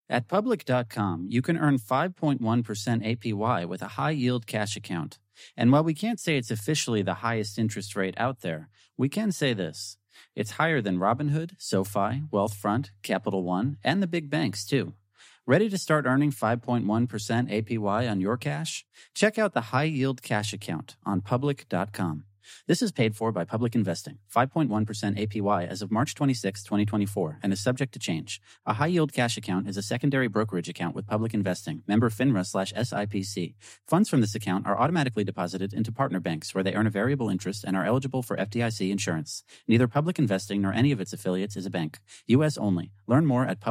At Public.com, you can earn 5.1% APY with a high-yield cash account. And while we can't say it's officially the highest interest rate out there, we can say this. It's higher than Robinhood, SoFi, Wealthfront, Capital One, and the big banks, too. Ready to start earning 5.1% APY on your cash? Check out the high-yield cash account on Public.com. This is paid for by Public Investing, 5.1% APY as of March 26, 2024, and is subject to change. A high-yield cash account is a secondary brokerage account with Public Investing, member FINRA/SIPC. Funds from this account are automatically deposited into partner banks where they earn a variable interest and are eligible for FDIC insurance. Neither Public Investing nor any of its affiliates is a bank. U.S. only. Learn more at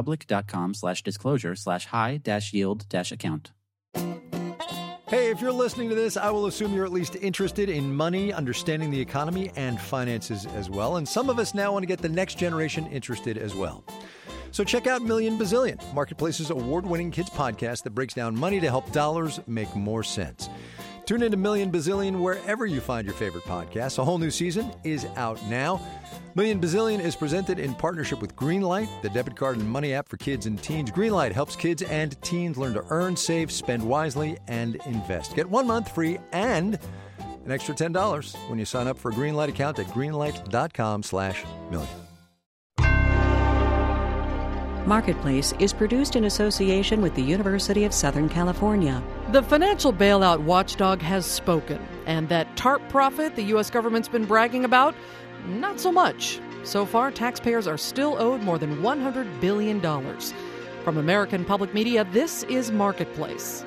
public.com/disclosure/high-yield-account. Hey, if you're listening to this, I will assume you're at least interested in money, understanding the economy, and finances as well. And some of us now want to get the next generation interested as well. So check out Million Bazillion, Marketplace's award-winning kids podcast that breaks down money to help dollars make more sense. Tune into Million Bazillion wherever you find your favorite podcasts. A whole new season is out now. Million Bazillion is presented in partnership with Greenlight, the debit card and money app for kids and teens. Greenlight helps kids and teens learn to earn, save, spend wisely, and invest. Get 1 month free and an extra $10 when you sign up for a Greenlight account at greenlight.com/million. Marketplace is produced in association with the University of Southern California. The financial bailout watchdog has spoken, and that TARP profit the U.S. government's been bragging about, not so much. So far, taxpayers are still owed more than $100 billion. From American Public Media, this is Marketplace.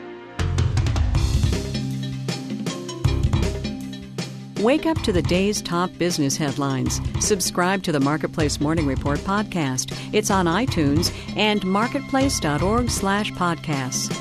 Wake up to the day's top business headlines. Subscribe to the Marketplace Morning Report podcast. It's on iTunes and marketplace.org/podcasts.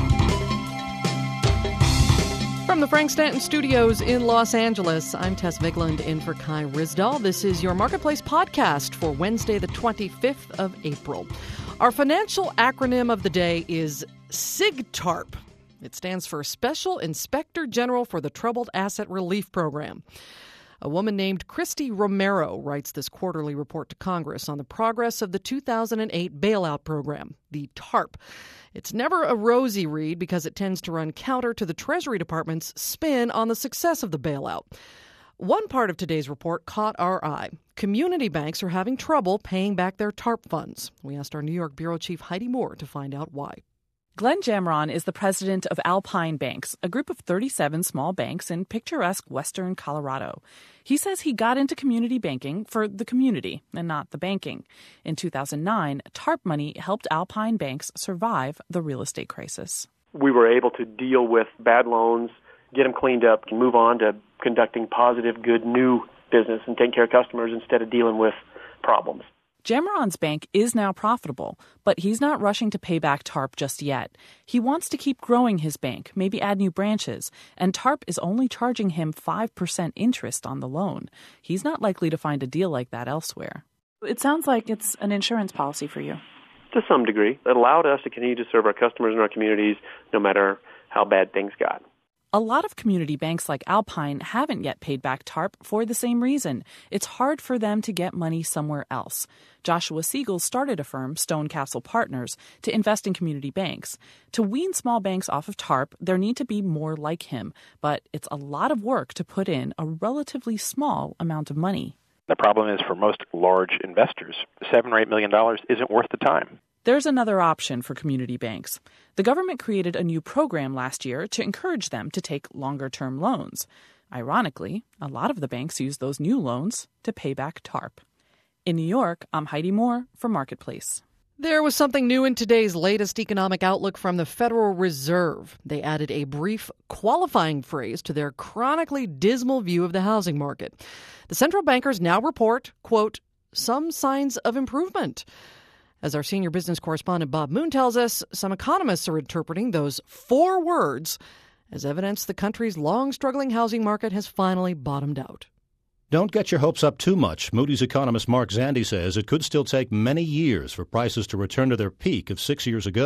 From the Frank Stanton Studios in Los Angeles, I'm Tess Vigland in for Kai Ryssdal. This is your Marketplace podcast for Wednesday, the 25th of April. Our financial acronym of the day is SIGTARP. It stands for Special Inspector General for the Troubled Asset Relief Program. A woman named Christy Romero writes this quarterly report to Congress on the progress of the 2008 bailout program, the TARP. It's never a rosy read because it tends to run counter to the Treasury Department's spin on the success of the bailout. One part of today's report caught our eye. Community banks are having trouble paying back their TARP funds. We asked our New York bureau chief Heidi Moore to find out why. Glenn Jamron is the president of Alpine Banks, a group of 37 small banks in picturesque western Colorado. He says he got into community banking for the community and not the banking. In 2009, TARP money helped Alpine Banks survive the real estate crisis. We were able to deal with bad loans, get them cleaned up, and move on to conducting positive, good, new business and taking care of customers instead of dealing with problems. Jamron's bank is now profitable, but he's not rushing to pay back TARP just yet. He wants to keep growing his bank, maybe add new branches, and TARP is only charging him 5% interest on the loan. He's not likely to find a deal like that elsewhere. It sounds like it's an insurance policy for you. To some degree. It allowed us to continue to serve our customers and our communities no matter how bad things got. A lot of community banks like Alpine haven't yet paid back TARP for the same reason. It's hard for them to get money somewhere else. Joshua Siegel started a firm, Stone Castle Partners, to invest in community banks. To wean small banks off of TARP, there need to be more like him. But it's a lot of work to put in a relatively small amount of money. The problem is for most large investors, $7 or $8 million isn't worth the time. There's another option for community banks. The government created a new program last year to encourage them to take longer-term loans. Ironically, a lot of the banks use those new loans to pay back TARP. In New York, I'm Heidi Moore for Marketplace. There was something new in today's latest economic outlook from the Federal Reserve. They added a brief qualifying phrase to their chronically dismal view of the housing market. The central bankers now report, quote, some signs of improvement. As our senior business correspondent Bob Moon tells us, some economists are interpreting those 4 words as evidence the country's long-struggling housing market has finally bottomed out. Don't get your hopes up too much. Moody's economist Mark Zandi says it could still take many years for prices to return to their peak of 6 years ago.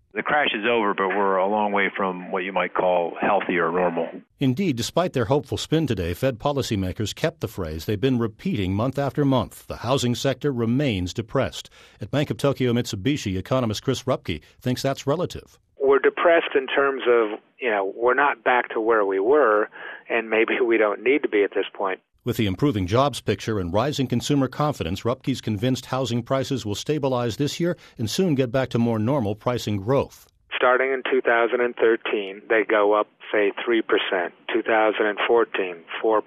The crash is over, but we're a long way from what you might call healthy or normal. Indeed, despite their hopeful spin today, Fed policymakers kept the phrase they've been repeating month after month. The housing sector remains depressed. At Bank of Tokyo Mitsubishi, economist Chris Rupke thinks that's relative. We're depressed in terms of, we're not back to where we were, and maybe we don't need to be at this point. With the improving jobs picture and rising consumer confidence, Rupke's convinced housing prices will stabilize this year and soon get back to more normal pricing growth. Starting in 2013, they go up, say, 3%. 2014, 4%.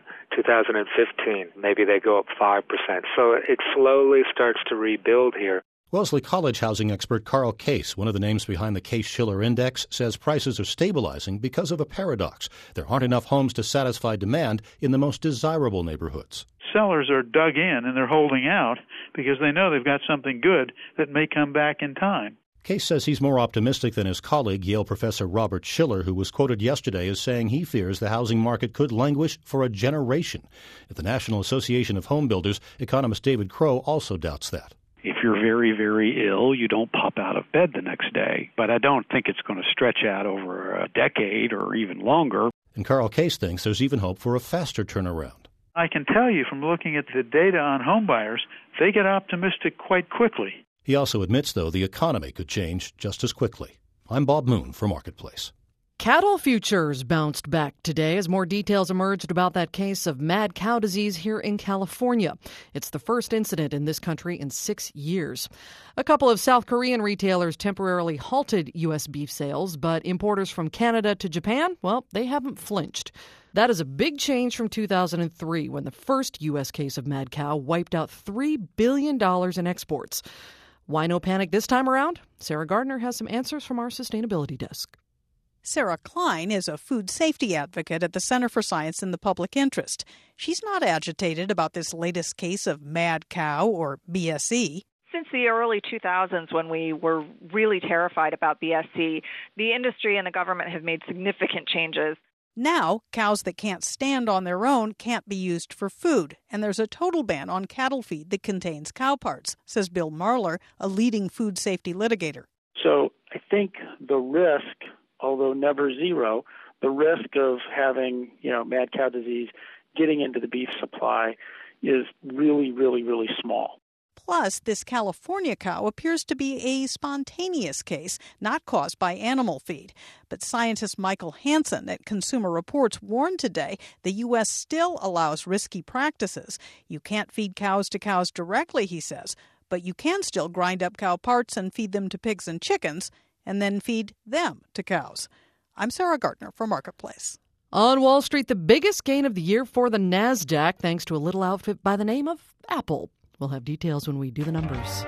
2015, maybe they go up 5%. So it slowly starts to rebuild here. Wellesley College housing expert Carl Case, one of the names behind the Case-Shiller Index, says prices are stabilizing because of a paradox. There aren't enough homes to satisfy demand in the most desirable neighborhoods. Sellers are dug in and they're holding out because they know they've got something good that may come back in time. Case says he's more optimistic than his colleague, Yale professor Robert Schiller, who was quoted yesterday as saying he fears the housing market could languish for a generation. At the National Association of Home Builders, economist David Crow also doubts that. If you're very, very ill, you don't pop out of bed the next day. But I don't think it's going to stretch out over a decade or even longer. And Carl Case thinks there's even hope for a faster turnaround. I can tell you from looking at the data on home buyers, they get optimistic quite quickly. He also admits, though, the economy could change just as quickly. I'm Bob Moon for Marketplace. Cattle futures bounced back today as more details emerged about that case of mad cow disease here in California. It's the first incident in this country in 6 years. A couple of South Korean retailers temporarily halted U.S. beef sales, but importers from Canada to Japan, well, they haven't flinched. That is a big change from 2003 when the first U.S. case of mad cow wiped out $3 billion in exports. Why no panic this time around? Sarah Gardner has some answers from our sustainability desk. Sarah Klein is a food safety advocate at the Center for Science in the Public Interest. She's not agitated about this latest case of mad cow or BSE. Since the early 2000s, when we were really terrified about BSE, the industry and the government have made significant changes. Now, cows that can't stand on their own can't be used for food, and there's a total ban on cattle feed that contains cow parts, says Bill Marler, a leading food safety litigator. So I think the risk, although never zero, the risk of having, mad cow disease getting into the beef supply is really, really, really small. Plus, this California cow appears to be a spontaneous case, not caused by animal feed. But scientist Michael Hansen at Consumer Reports warned today the U.S. still allows risky practices. You can't feed cows to cows directly, he says, but you can still grind up cow parts and feed them to pigs and chickens, and then feed them to cows. I'm Sarah Gardner for Marketplace. On Wall Street, the biggest gain of the year for the NASDAQ, thanks to a little outfit by the name of Apple. We'll have details when we do the numbers.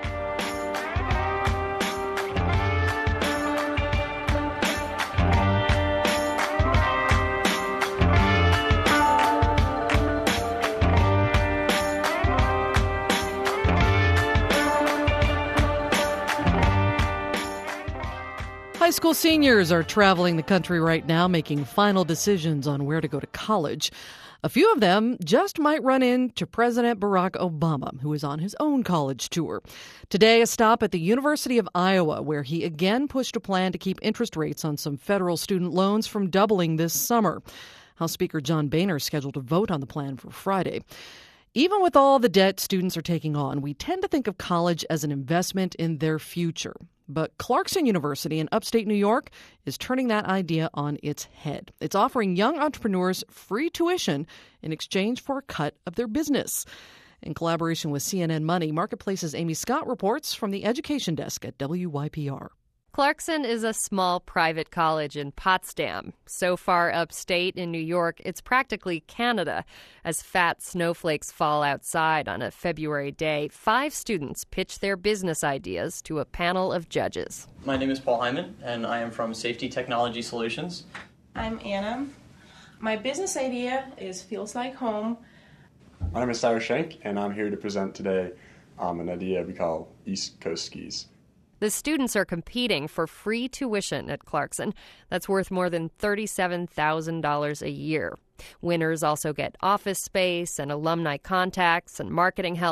High school seniors are traveling the country right now, making final decisions on where to go to college. A few of them just might run into President Barack Obama, who is on his own college tour. Today, a stop at the University of Iowa, where he again pushed a plan to keep interest rates on some federal student loans from doubling this summer. House Speaker John Boehner is scheduled to vote on the plan for Friday. Even with all the debt students are taking on, we tend to think of college as an investment in their future. But Clarkson University in upstate New York is turning that idea on its head. It's offering young entrepreneurs free tuition in exchange for a cut of their business. In collaboration with CNN Money, Marketplace's Amy Scott reports from the education desk at WYPR. Clarkson is a small private college in Potsdam. So far upstate in New York, it's practically Canada. As fat snowflakes fall outside on a February day, 5 students pitch their business ideas to a panel of judges. My name is Paul Hyman, and I am from Safety Technology Solutions. I'm Anna. My business idea is Feels Like Home. My name is Cyrus Shank, and I'm here to present today an idea we call East Coast Skis. The students are competing for free tuition at Clarkson. That's worth more than $37,000 a year. Winners also get office space and alumni contacts and marketing help.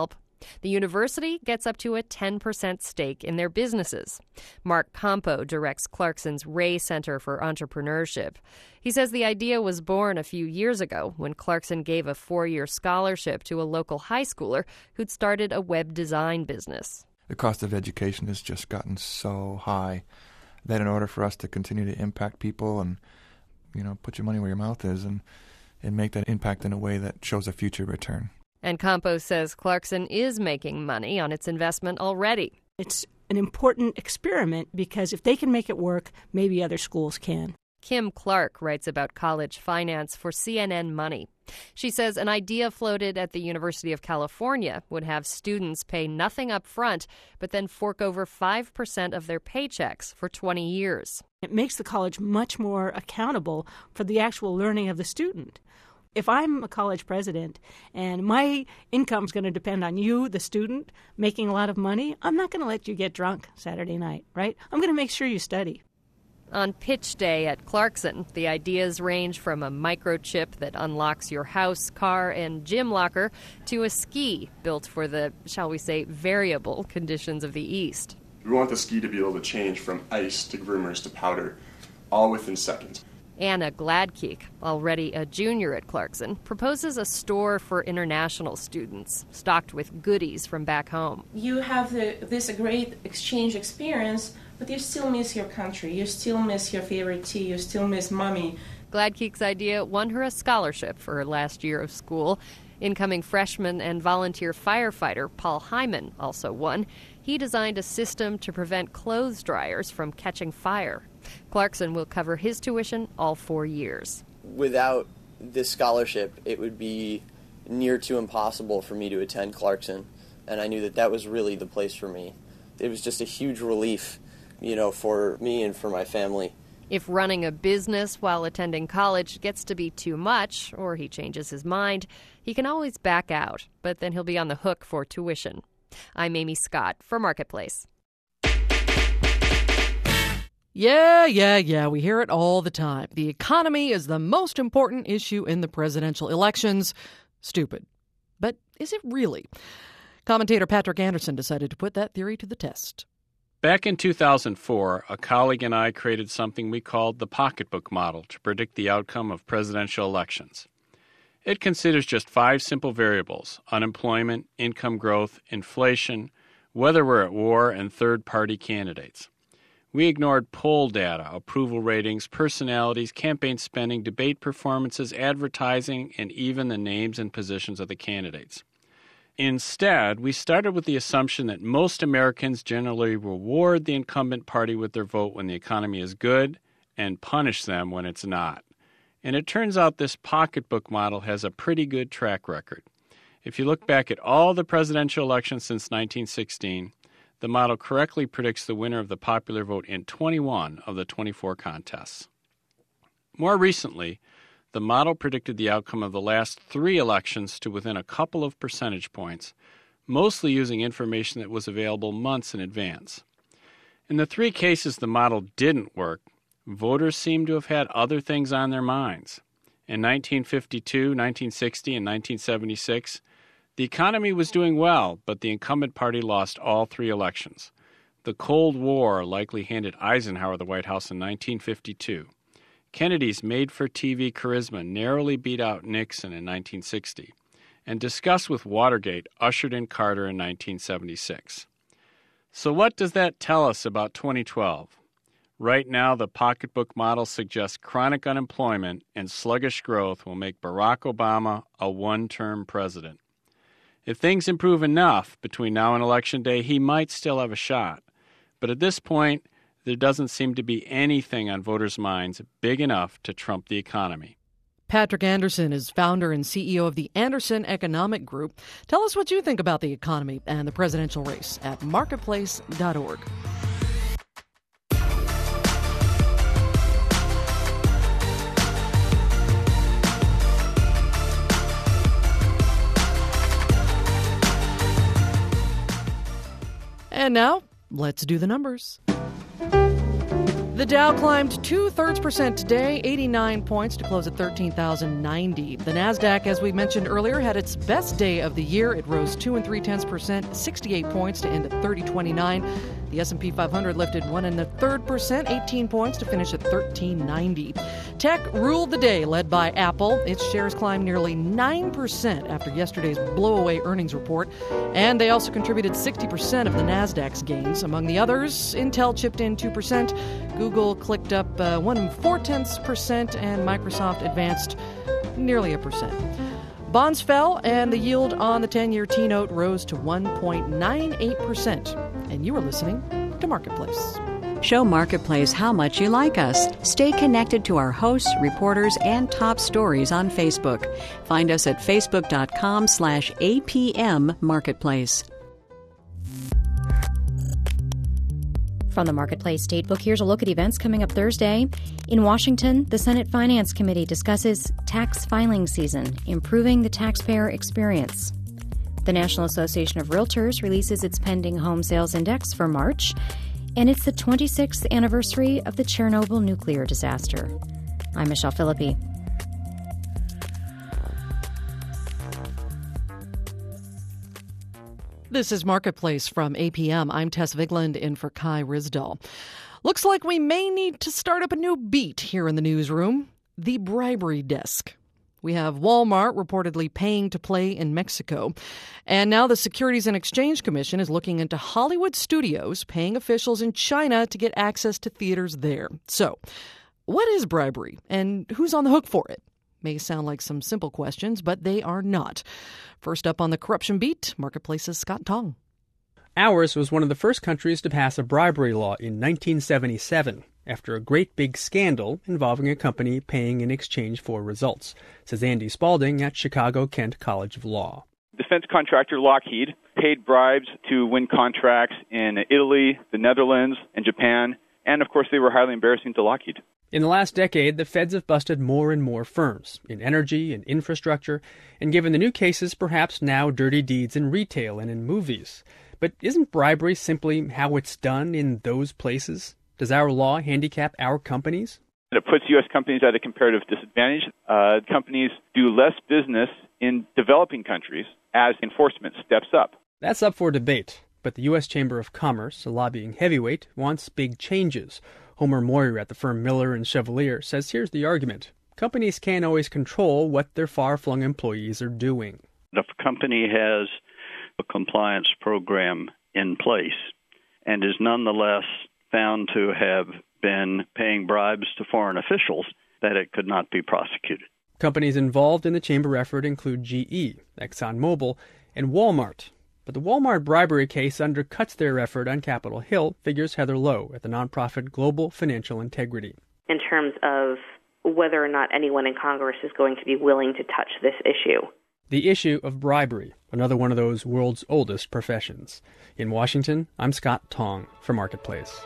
The university gets up to a 10% stake in their businesses. Mark Campo directs Clarkson's Ray Center for Entrepreneurship. He says the idea was born a few years ago when Clarkson gave a 4-year scholarship to a local high schooler who'd started a web design business. The cost of education has just gotten so high that in order for us to continue to impact people and, put your money where your mouth is and make that impact in a way that shows a future return. And Campos says Clarkson is making money on its investment already. It's an important experiment because if they can make it work, maybe other schools can. Kim Clark writes about college finance for CNN Money. She says an idea floated at the University of California would have students pay nothing up front, but then fork over 5% of their paychecks for 20 years. It makes the college much more accountable for the actual learning of the student. If I'm a college president and my income's going to depend on you, the student, making a lot of money, I'm not going to let you get drunk Saturday night, right? I'm going to make sure you study. On pitch day at Clarkson, the ideas range from a microchip that unlocks your house, car, and gym locker to a ski built for the, shall we say, variable conditions of the East. We want the ski to be able to change from ice to groomers to powder, all within seconds. Anna Gladkeek, already a junior at Clarkson, proposes a store for international students, stocked with goodies from back home. You have this great exchange experience, but you still miss your country. You still miss your favorite tea. You still miss mommy. Gladkeek's idea won her a scholarship for her last year of school. Incoming freshman and volunteer firefighter Paul Hyman also won. He designed a system to prevent clothes dryers from catching fire. Clarkson will cover his tuition all 4 years. Without this scholarship, it would be near to impossible for me to attend Clarkson, and I knew that was really the place for me. It was just a huge relief, for me and for my family. If running a business while attending college gets to be too much, or he changes his mind, he can always back out, but then he'll be on the hook for tuition. I'm Amy Scott for Marketplace. Yeah, we hear it all the time. The economy is the most important issue in the presidential elections. Stupid. But is it really? Commentator Patrick Anderson decided to put that theory to the test. Back in 2004, a colleague and I created something we called the pocketbook model to predict the outcome of presidential elections. It considers just 5 simple variables: unemployment, income growth, inflation, whether we're at war, and third-party candidates. We ignored poll data, approval ratings, personalities, campaign spending, debate performances, advertising, and even the names and positions of the candidates. Instead, we started with the assumption that most Americans generally reward the incumbent party with their vote when the economy is good and punish them when it's not. And it turns out this pocketbook model has a pretty good track record. If you look back at all the presidential elections since 1916, the model correctly predicts the winner of the popular vote in 21 of the 24 contests. More recently, the model predicted the outcome of the last 3 elections to within a couple of percentage points, mostly using information that was available months in advance. In the 3 cases the model didn't work, voters seem to have had other things on their minds. In 1952, 1960, and 1976, the economy was doing well, but the incumbent party lost all 3 elections. The Cold War likely handed Eisenhower the White House in 1952. Kennedy's made-for-TV charisma narrowly beat out Nixon in 1960. And disgust with Watergate ushered in Carter in 1976. So what does that tell us about 2012? Right now, the pocketbook model suggests chronic unemployment and sluggish growth will make Barack Obama a one-term president. If things improve enough between now and Election Day, he might still have a shot. But at this point, there doesn't seem to be anything on voters' minds big enough to trump the economy. Patrick Anderson is founder and CEO of the Anderson Economic Group. Tell us what you think about the economy and the presidential race at marketplace.org. And now, let's do the numbers. The Dow climbed 0.2% today, 89 points to close at 13,090. The Nasdaq, as we mentioned earlier, had its best day of the year. It rose 2 3/10%, 68 points to end at 3029. The S&P 500 lifted 1 1/3%, 18 points to finish at 1390. Tech ruled the day, led by Apple. Its shares climbed nearly 9% after yesterday's blowaway earnings report, and they also contributed 60% of the Nasdaq's gains. Among the others, Intel chipped in 2%. Google clicked up 1 4/10%, and Microsoft advanced nearly 1%. Bonds fell, and the yield on the 10-year T-note rose to 1.98%. And you are listening to Marketplace. Show Marketplace how much you like us. Stay connected to our hosts, reporters, and top stories on Facebook. Find us at facebook.com/APM Marketplace. From the Marketplace Statebook, here's a look at events coming up Thursday. In Washington, the Senate Finance Committee discusses tax filing season, improving the taxpayer experience. The National Association of Realtors releases its pending home sales index for March, and it's the 26th anniversary of the Chernobyl nuclear disaster. I'm Michelle Philippi. This is Marketplace from APM. I'm Tess Vigland in for Kai Risdall. Looks like we may need to start up a new beat here in the newsroom, the bribery desk. We have Walmart reportedly paying to play in Mexico. And now the Securities and Exchange Commission is looking into Hollywood studios paying officials in China to get access to theaters there. So, what is bribery and who's on the hook for it? May sound like some simple questions, but they are not. First up on the corruption beat, Marketplace's Scott Tong. Ours was one of the first countries to pass a bribery law in 1977, after a great big scandal involving a company paying in exchange for results, says Andy Spalding at Chicago-Kent College of Law. Defense contractor Lockheed paid bribes to win contracts in Italy, the Netherlands, and Japan, and of course they were highly embarrassing to Lockheed. In the last decade, the feds have busted more and more firms in energy and infrastructure, and given the new cases, perhaps now dirty deeds in retail and in movies. But isn't bribery simply how it's done in those places? Does our law handicap our companies? It puts U.S. companies at a comparative disadvantage. Companies do less business in developing countries as enforcement steps up. That's up for debate, but the U.S. Chamber of Commerce, a lobbying heavyweight, wants big changes. Homer Moyer at the firm Miller & Chevalier says here's the argument. Companies can't always control what their far-flung employees are doing. If a company has a compliance program in place and is nonetheless found to have been paying bribes to foreign officials, that it could not be prosecuted. Companies involved in the chamber effort include GE, ExxonMobil, and Walmart. But the Walmart bribery case undercuts their effort on Capitol Hill, figures Heather Lowe at the nonprofit Global Financial Integrity. In terms of whether or not anyone in Congress is going to be willing to touch this issue. The issue of bribery, another one of those world's oldest professions. In Washington, I'm Scott Tong for Marketplace.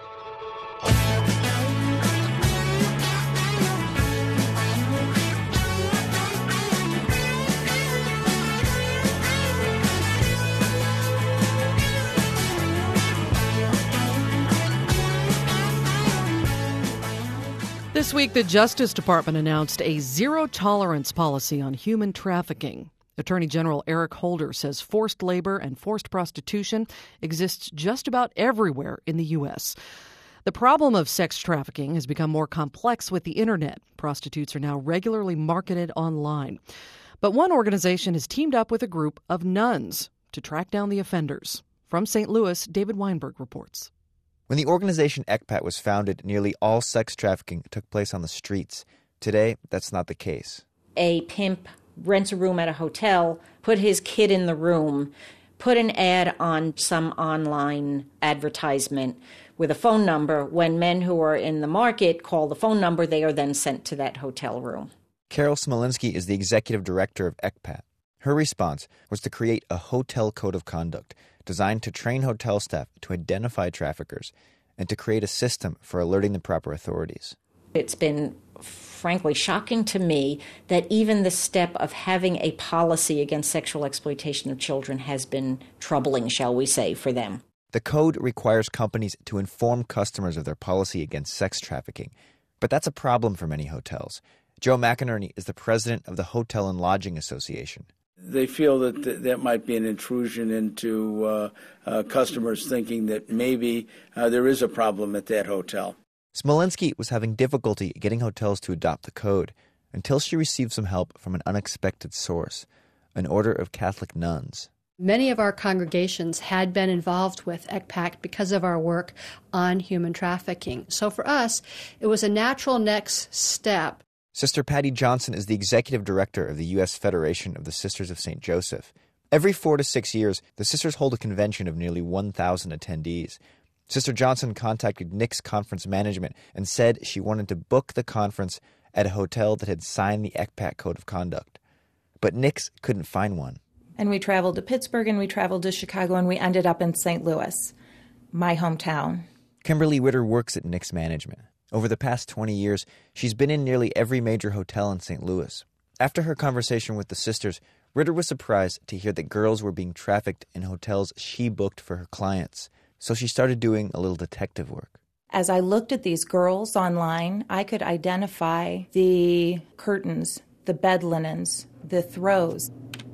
This week, the Justice Department announced a zero-tolerance policy on human trafficking. Attorney General Eric Holder says forced labor and forced prostitution exists just about everywhere in the U.S. The problem of sex trafficking has become more complex with the Internet. Prostitutes are now regularly marketed online. But one organization has teamed up with a group of nuns to track down the offenders. From St. Louis, David Weinberg reports. When the organization ECPAT was founded, nearly all sex trafficking took place on the streets. Today, that's not the case. A pimp rents a room at a hotel, put his kid in the room, put an ad on some online advertisement with a phone number. When men who are in the market call the phone number, they are then sent to that hotel room. Carol Smolinski is the executive director of ECPAT. Her response was to create a hotel code of conduct designed to train hotel staff to identify traffickers and to create a system for alerting the proper authorities. It's been frankly shocking to me that even the step of having a policy against sexual exploitation of children has been troubling, shall we say, for them. The code requires companies to inform customers of their policy against sex trafficking, but that's a problem for many hotels. Joe McInerney is the president of the Hotel and Lodging Association. They feel that that might be an intrusion into customers thinking that maybe there is a problem at that hotel. Smolinski was having difficulty getting hotels to adopt the code until she received some help from an unexpected source, an order of Catholic nuns. Many of our congregations had been involved with ECPAC because of our work on human trafficking. So for us, it was a natural next step. Sister Patty Johnson is the executive director of the U.S. Federation of the Sisters of St. Joseph. Every 4 to 6 years, the sisters hold a convention of nearly 1,000 attendees. Sister Johnson contacted Nick's conference management and said she wanted to book the conference at a hotel that had signed the ECPAC Code of Conduct. But Nick's couldn't find one. And we traveled to Pittsburgh, and we traveled to Chicago, and we ended up in St. Louis, my hometown. Kimberly Ritter works at Nick's management. Over the past 20 years, she's been in nearly every major hotel in St. Louis. After her conversation with the sisters, Ritter was surprised to hear that girls were being trafficked in hotels she booked for her clients. So she started doing a little detective work. As I looked at these girls online, I could identify the curtains, the bed linens, the throws.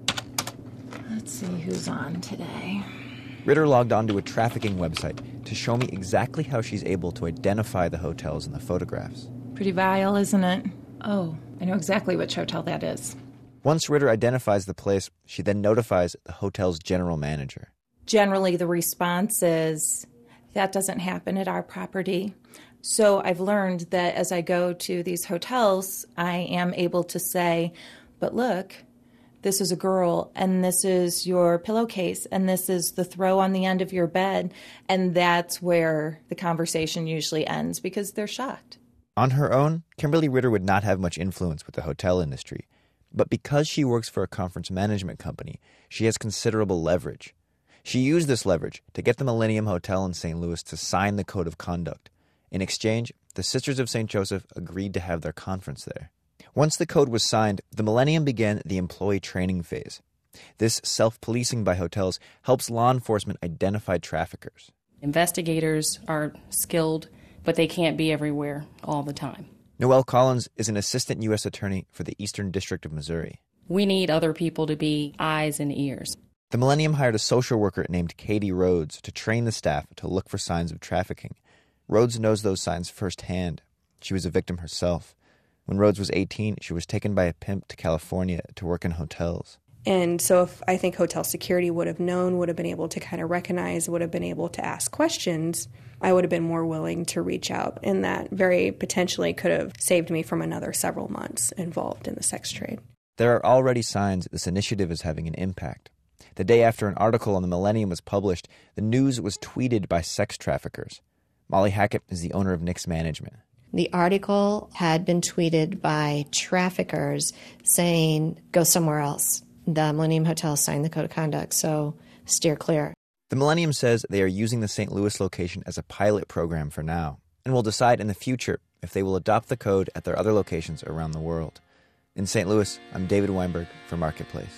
Let's see who's on today. Ritter logged onto a trafficking website to show me exactly how she's able to identify the hotels in the photographs. Pretty vile, isn't it? Oh, I know exactly which hotel that is. Once Ritter identifies the place, she then notifies the hotel's general manager. Generally, the response is, that doesn't happen at our property. So I've learned that as I go to these hotels, I am able to say, but look, this is a girl, and this is your pillowcase, and this is the throw on the end of your bed. And that's where the conversation usually ends, because they're shocked. On her own, Kimberly Ritter would not have much influence with the hotel industry. But because she works for a conference management company, she has considerable leverage. She used this leverage to get the Millennium Hotel in St. Louis to sign the Code of Conduct. In exchange, the Sisters of St. Joseph agreed to have their conference there. Once the code was signed, the Millennium began the employee training phase. This self-policing by hotels helps law enforcement identify traffickers. Investigators are skilled, but they can't be everywhere all the time. Noelle Collins is an assistant U.S. attorney for the Eastern District of Missouri. We need other people to be eyes and ears. The Millennium hired a social worker named Katie Rhodes to train the staff to look for signs of trafficking. Rhodes knows those signs firsthand. She was a victim herself. When Rhodes was 18, she was taken by a pimp to California to work in hotels. And so if I think hotel security would have known, would have been able to kind of recognize, would have been able to ask questions, I would have been more willing to reach out. And that very potentially could have saved me from another several months involved in the sex trade. There are already signs this initiative is having an impact. The day after an article on the Millennium was published, the news was tweeted by sex traffickers. Molly Hackett is the owner of Nick's Management. The article had been tweeted by traffickers saying, go somewhere else. The Millennium Hotel signed the Code of Conduct, so steer clear. The Millennium says they are using the St. Louis location as a pilot program for now, and will decide in the future if they will adopt the code at their other locations around the world. In St. Louis, I'm David Weinberg for Marketplace.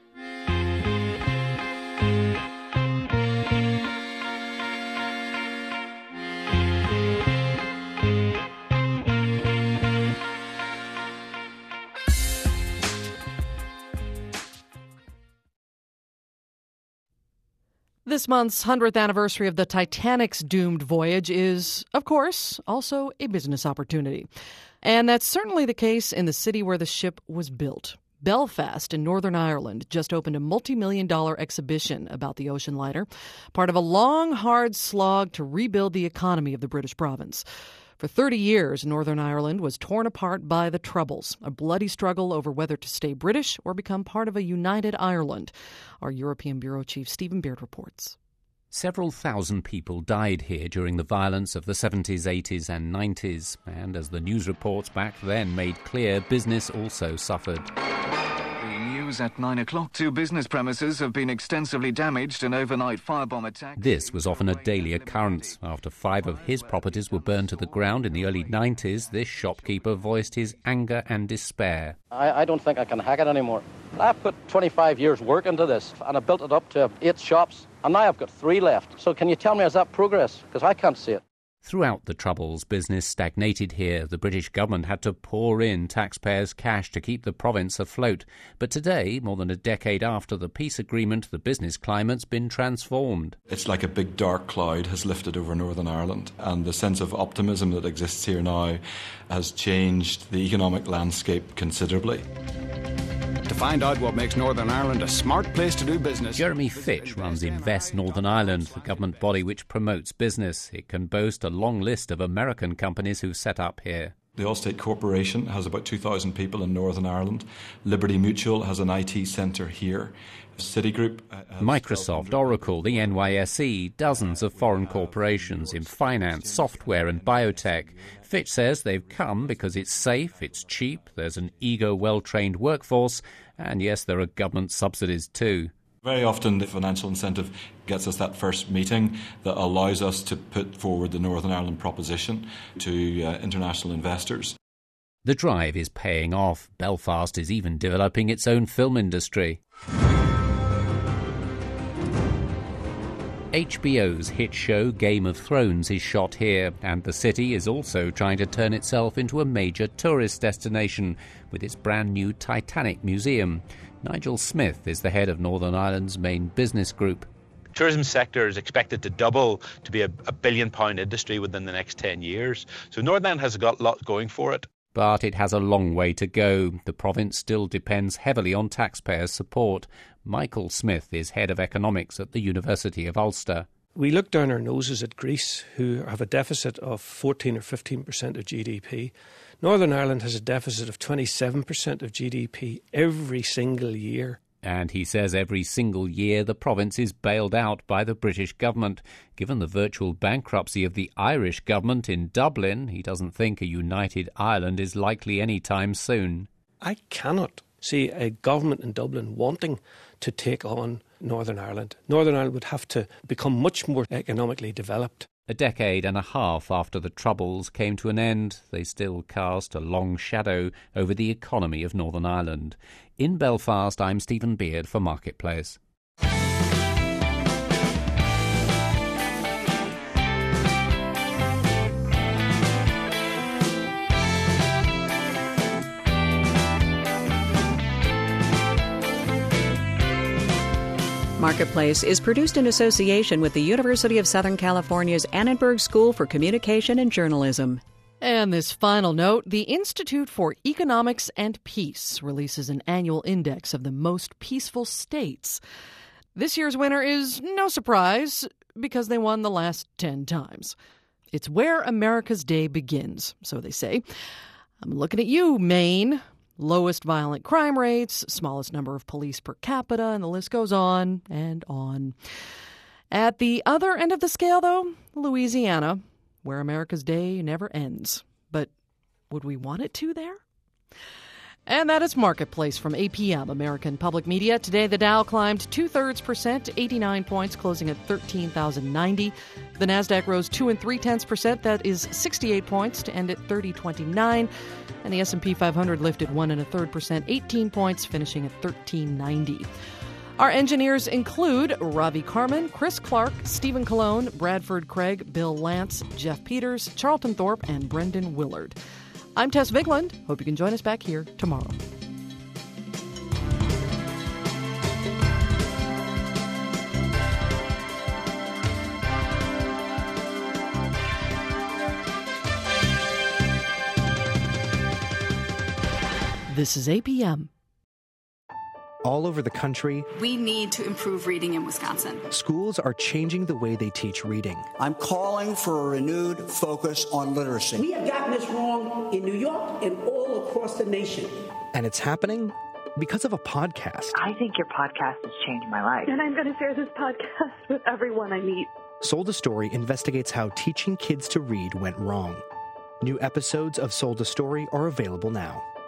This month's 100th anniversary of the Titanic's doomed voyage is, of course, also a business opportunity. And that's certainly the case in the city where the ship was built. Belfast in Northern Ireland just opened a multi-million-dollar exhibition about the ocean liner, part of a long, hard slog to rebuild the economy of the British province. For 30 years, Northern Ireland was torn apart by the Troubles, a bloody struggle over whether to stay British or become part of a united Ireland. Our European Bureau Chief Stephen Beard reports. Several thousand people died here during the violence of the 70s, 80s and 90s, and as the news reports back then made clear, business also suffered. News at 9 o'clock. 2 business premises have been extensively damaged in overnight firebomb attack. This was often a daily occurrence. After 5 of his properties were burned to the ground in the early 90s, this shopkeeper voiced his anger and despair. I don't think I can hack it anymore. I put 25 years work into this, and I built it up to 8 shops. and now I've got 3 left. So can you tell me, is that progress? Because I can't see it. Throughout the Troubles, business stagnated here. The British government had to pour in taxpayers' cash to keep the province afloat. But today, more than a decade after the peace agreement, the business climate's been transformed. It's like a big dark cloud has lifted over Northern Ireland, and the sense of optimism that exists here now has changed the economic landscape considerably. To find out what makes Northern Ireland a smart place to do business... Jeremy Fitch runs Invest Northern Ireland, the government body which promotes business. It can boast a long list of American companies who've set up here. The Allstate Corporation has about 2,000 people in Northern Ireland. Liberty Mutual has an IT centre here. Citigroup... Microsoft, Oracle, the NYSE, dozens of foreign corporations in finance, software and biotech. Fitch says they've come because it's safe, it's cheap, there's an eager, well-trained workforce, and yes, there are government subsidies too. Very often the financial incentive gets us that first meeting that allows us to put forward the Northern Ireland proposition to international investors. The drive is paying off. Belfast is even developing its own film industry. HBO's hit show Game of Thrones is shot here, and the city is also trying to turn itself into a major tourist destination with its brand new Titanic Museum. Nigel Smith is the head of Northern Ireland's main business group. The tourism sector is expected to double to be a £1 billion industry within the next 10 years. So Northern Ireland has got a lot going for it. But it has a long way to go. The province still depends heavily on taxpayers' support. Michael Smith is head of economics at the University of Ulster. We look down our noses at Greece, who have a deficit of 14 or 15% of GDP. Northern Ireland has a deficit of 27% of GDP every single year. And he says every single year the province is bailed out by the British government. Given the virtual bankruptcy of the Irish government in Dublin, he doesn't think a united Ireland is likely any time soon. I cannot see a government in Dublin wanting to take on Northern Ireland. Northern Ireland would have to become much more economically developed. A decade and a half after the Troubles came to an end, they still cast a long shadow over the economy of Northern Ireland. In Belfast, I'm Stephen Beard for Marketplace. Marketplace is produced in association with the University of Southern California's Annenberg School for Communication and Journalism. And this final note, the Institute for Economics and Peace releases an annual index of the most peaceful states. This year's winner is no surprise because they won the last 10 times. It's where America's day begins, so they say. I'm looking at you, Maine. Lowest violent crime rates, smallest number of police per capita, and the list goes on and on. At the other end of the scale, though, Louisiana, where America's day never ends. But would we want it to there? And that is Marketplace from APM, American Public Media. Today, the Dow climbed 0.2%, 89 points, closing at 13,090. The Nasdaq rose 2 3/10%, that is 68 points, to end at 3029. And the S&P 500 lifted 1 1/3%, 18 points, finishing at 1390. Our engineers include Ravi Carmen, Chris Clark, Stephen Colon, Bradford Craig, Bill Lance, Jeff Peters, Charlton Thorpe, and Brendan Willard. I'm Tess Vigland. Hope you can join us back here tomorrow. This is APM. All over the country, we need to improve reading in Wisconsin. Schools are changing the way they teach reading. I'm calling for a renewed focus on literacy. We have gotten this wrong in New York and all across the nation. And it's happening because of a podcast. I think your podcast has changed my life. And I'm going to share this podcast with everyone I meet. Sold a Story investigates how teaching kids to read went wrong. New episodes of Sold a Story are available now.